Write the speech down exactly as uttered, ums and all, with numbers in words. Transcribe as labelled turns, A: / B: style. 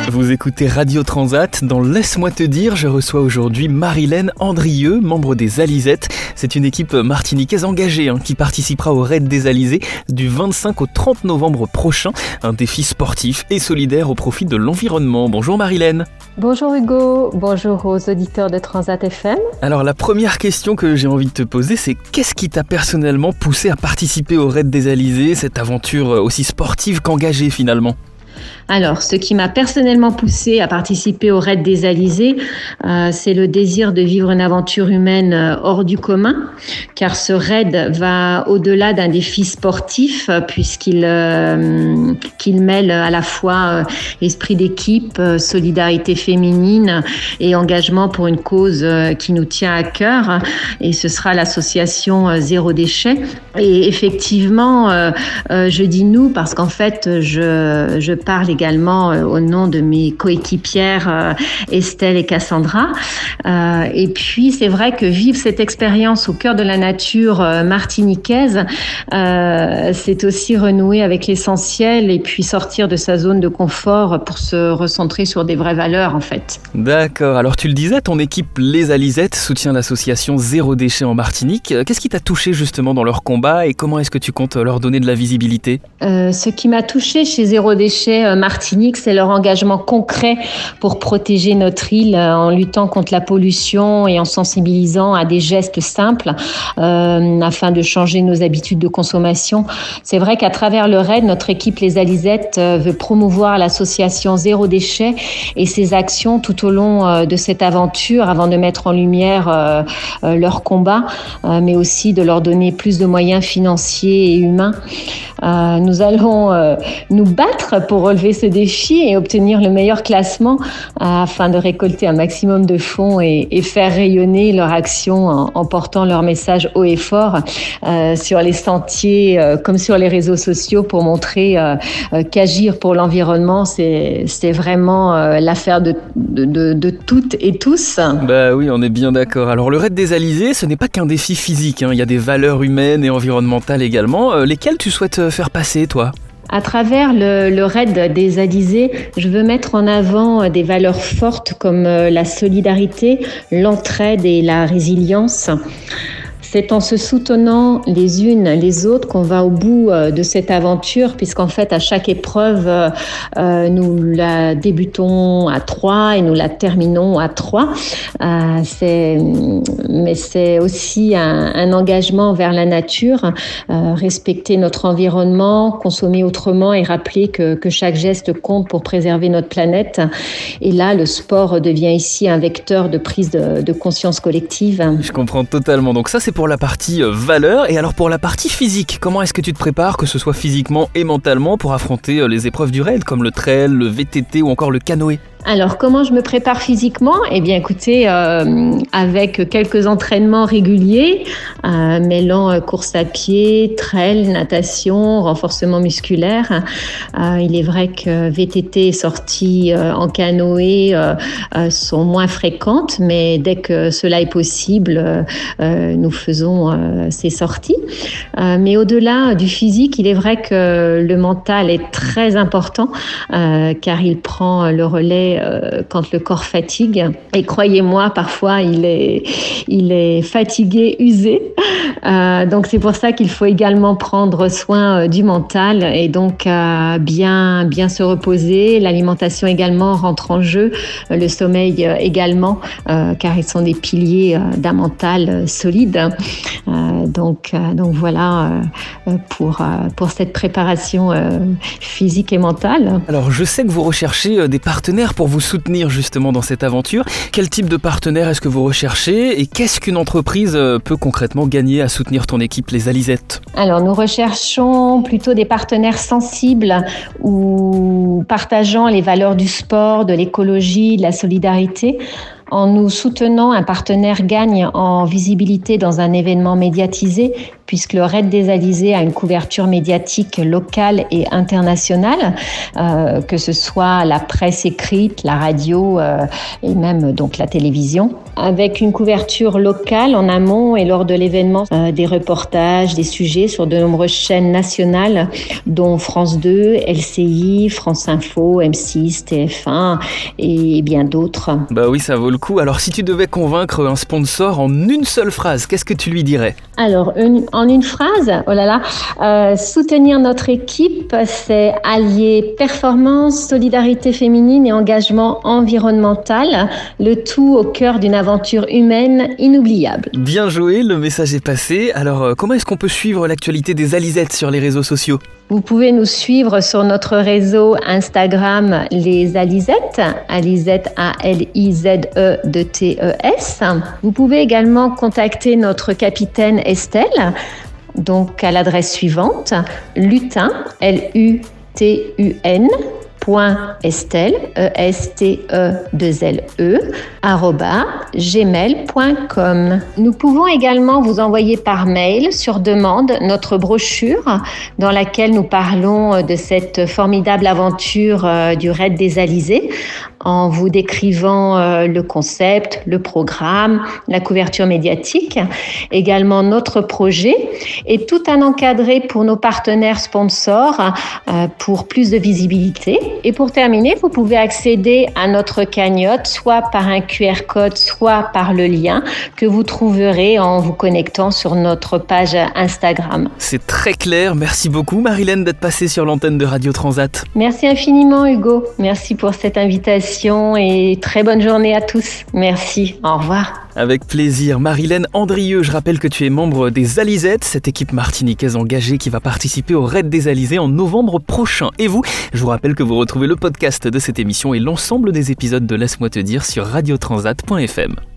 A: Vous écoutez Radio Transat. Dans Laisse-moi te dire, je reçois aujourd'hui Marilène Andrieux, membre des Alizettes. C'est une équipe martiniquaise engagée hein, qui participera au Raid des Alizés du vingt-cinq au trente novembre prochain. Un défi sportif et solidaire au profit de l'environnement. Bonjour Marilène.
B: Bonjour Hugo, bonjour aux auditeurs de Transat F M.
A: Alors la première question que j'ai envie de te poser, c'est qu'est-ce qui t'a personnellement poussé à participer au Raid des Alizés, cette aventure aussi sportive qu'engagée finalement ?
B: Alors, ce qui m'a personnellement poussée à participer au Raid des Alizés, euh, c'est le désir de vivre une aventure humaine euh, hors du commun, car ce raid va au-delà d'un défi sportif, euh, puisqu'il euh, qu'il mêle à la fois euh, esprit d'équipe, euh, solidarité féminine et engagement pour une cause euh, qui nous tient à cœur. Et ce sera l'association euh, Zéro Déchet. Et effectivement, euh, euh, je dis nous parce qu'en fait, je, je parle également euh, au nom de mes coéquipières euh, Estelle et Cassandra. Euh, et puis, c'est vrai que vivre cette expérience au cœur de la nature euh, martiniquaise, euh, c'est aussi renouer avec l'essentiel et puis sortir de sa zone de confort pour se recentrer sur des vraies valeurs, en fait.
A: D'accord. Alors, tu le disais, ton équipe Les Alizettes soutient l'association Zéro Déchet en Martinique. Qu'est-ce qui t'a touché justement dans leur combat et comment est-ce que tu comptes leur donner de la visibilité ?
B: euh, Ce qui m'a touché chez Zéro Déchet euh, Martinique, c'est leur engagement concret pour protéger notre île en luttant contre la pollution et en sensibilisant à des gestes simples euh, afin de changer nos habitudes de consommation. C'est vrai qu'à travers le raid, notre équipe Les Alizettes euh, veut promouvoir l'association Zéro Déchet et ses actions tout au long euh, de cette aventure avant de mettre en lumière euh, euh, leur combat, euh, mais aussi de leur donner plus de moyens financiers et humains. Euh, nous allons euh, nous battre pour relever ce défi et obtenir le meilleur classement euh, afin de récolter un maximum de fonds et, et faire rayonner leur action en, en portant leur message haut et fort euh, sur les sentiers euh, comme sur les réseaux sociaux pour montrer euh, euh, qu'agir pour l'environnement, c'est, c'est vraiment euh, l'affaire de, de, de, de toutes et tous.
A: Bah oui, on est bien d'accord. Alors le Raid des Alizés, ce n'est pas qu'un défi physique, hein. Il y a des valeurs humaines et environnementales également. Euh, lesquelles tu souhaites faire passer, toi ?
B: À travers le, le raid des Alizés, je veux mettre en avant des valeurs fortes comme la solidarité, l'entraide et la résilience. C'est en se soutenant les unes les autres qu'on va au bout de cette aventure, puisqu'en fait, à chaque épreuve, euh, nous la débutons à trois et nous la terminons à trois. Euh, c'est, mais c'est aussi un, un engagement vers la nature, euh, respecter notre environnement, consommer autrement et rappeler que, que chaque geste compte pour préserver notre planète. Et là, le sport devient ici un vecteur de prise de, de conscience collective.
A: Je comprends totalement. Donc ça, c'est pour la partie valeur. Et alors pour la partie physique, comment est-ce que tu te prépares, que ce soit physiquement et mentalement, pour affronter les épreuves du raid, comme le trail, le V T T ou encore le canoë ?
B: Alors, comment je me prépare physiquement ? Eh bien, écoutez, euh, avec quelques entraînements réguliers, euh, mêlant euh, course à pied, trail, natation, renforcement musculaire. Euh, il est vrai que V T T et sorties euh, en canoë euh, euh, sont moins fréquentes, mais dès que cela est possible, euh, euh, nous faisons euh, ces sorties. Euh, mais au-delà du physique, il est vrai que le mental est très important, euh, car il prend le relais quand le corps fatigue. Et croyez-moi, parfois, il est, il est fatigué, usé. Euh, donc, c'est pour ça qu'il faut également prendre soin du mental et donc euh, bien, bien se reposer. L'alimentation également rentre en jeu, le sommeil également, euh, car ils sont des piliers d'un mental solide. Euh, donc, euh, donc voilà euh, pour, euh, pour cette préparation euh, physique et mentale.
A: Alors, je sais que vous recherchez des partenaires pour vous soutenir justement dans cette aventure. Quel type de partenaire est-ce que vous recherchez et qu'est-ce qu'une entreprise peut concrètement gagner à soutenir ton équipe Les Alizettes ?
B: Alors, nous recherchons plutôt des partenaires sensibles ou partageant les valeurs du sport, de l'écologie, de la solidarité. En nous soutenant, un partenaire gagne en visibilité dans un événement médiatisé, puisque le Raid des Alizés a une couverture médiatique locale et internationale, euh, que ce soit la presse écrite, la radio euh, et même donc la télévision. avec une couverture locale en amont et lors de l'événement, euh, des reportages, des sujets sur de nombreuses chaînes nationales, dont France deux, L C I, France Info, M six, T F un et bien d'autres.
A: Bah oui, ça vaut le coup. Alors si tu devais convaincre un sponsor en une seule phrase, qu'est-ce que tu lui dirais ?
B: Alors, une, en une phrase, oh là là, euh, soutenir notre équipe, c'est allier performance, solidarité féminine et engagement environnemental, le tout au cœur d'une aventure humaine inoubliable.
A: Bien joué, le message est passé. Alors, euh, comment est-ce qu'on peut suivre l'actualité des Alizettes sur les réseaux sociaux ?
B: Vous pouvez nous suivre sur notre réseau Instagram Les Alizettes, Alizettes A L I Z E D T E S. Vous pouvez également contacter notre capitaine Estelle, donc à l'adresse suivante, lutin, L U T U N, point Estelle, E S T E deux L E, arroba gmail point com. Nous pouvons également vous envoyer par mail sur demande notre brochure dans laquelle nous parlons de cette formidable aventure du Raid des Alizés en vous décrivant le concept, le programme, la couverture médiatique, également notre projet et tout un encadré pour nos partenaires sponsors pour plus de visibilité. Et pour terminer, vous pouvez accéder à notre cagnotte, soit par un Q R code, soit par le lien que vous trouverez en vous connectant sur notre page Instagram.
A: C'est très clair. Merci beaucoup, Marilène, d'être passée sur l'antenne de Radio Transat.
B: Merci infiniment, Hugo. Merci pour cette invitation et très bonne journée à tous. Merci. Au revoir.
A: Avec plaisir. Marilène Andrieux, je rappelle que tu es membre des Alizettes, cette équipe martiniquaise engagée qui va participer au Raid des Alizés en novembre prochain. Et vous, je vous rappelle que vous retrouvez le podcast de cette émission et l'ensemble des épisodes de Laisse-moi te dire sur radio transat point f m.